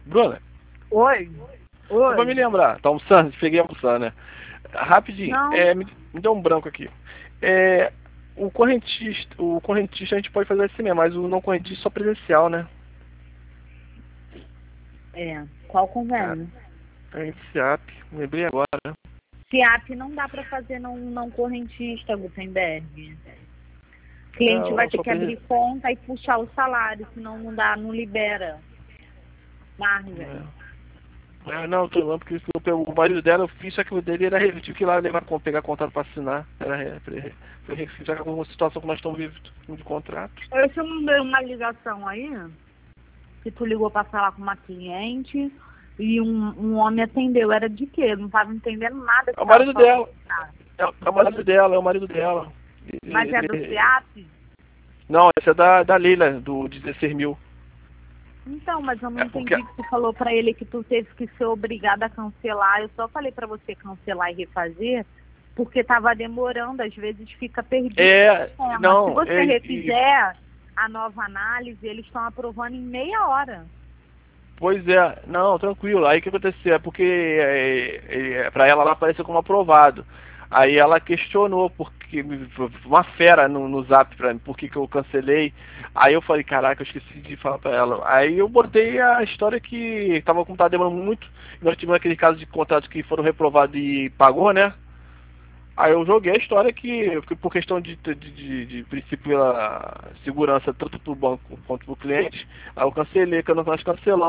Bruna, Oi. só pra me lembrar, tá almoçando? Peguei almoçando, né? Rapidinho, Não. me deu um branco aqui. O correntista a gente pode fazer assim mesmo, mas o não correntista só presencial, né? Qual convênio? SEAP, lembrei agora, né? SEAP não dá para fazer não correntista, Gutenberg. O cliente vai ter que abrir conta e puxar o salário, senão não dá, não libera margem. Não, tô falando porque o marido dela, eu fiz, só que o dele era tive que ir lá pegar contrato para assinar. Foi já com uma situação que nós estamos vivendo de contrato. Eu te mandei uma ligação aí, que tu ligou para falar com uma cliente e um homem atendeu. Era de quê? Eu não estava entendendo nada. É o marido dela. É o marido dela, é o marido dela. Mas é do SEAP? Não, esse é da Leila, do 16 mil. Então, mas eu não entendi que tu falou pra ele que tu teve que ser obrigada a cancelar. Eu só falei pra você cancelar e refazer, porque tava demorando, às vezes fica perdido. Não. Se você refizer a nova análise, eles estão aprovando em meia hora. Pois é, não, tranquilo. Aí o que aconteceu? É porque pra ela lá apareceu como aprovado. Aí ela questionou, porque uma fera no zap pra mim, por que eu cancelei. Aí eu falei, caraca, eu esqueci de falar pra ela. Aí eu botei a história que como tava demorando muito, nós tivemos aquele caso de contratos que foram reprovados e pagou, né? Aí eu joguei a história que por questão de princípio pela segurança, tanto pro banco quanto pro cliente, aí eu cancelei, que nós cancelamos.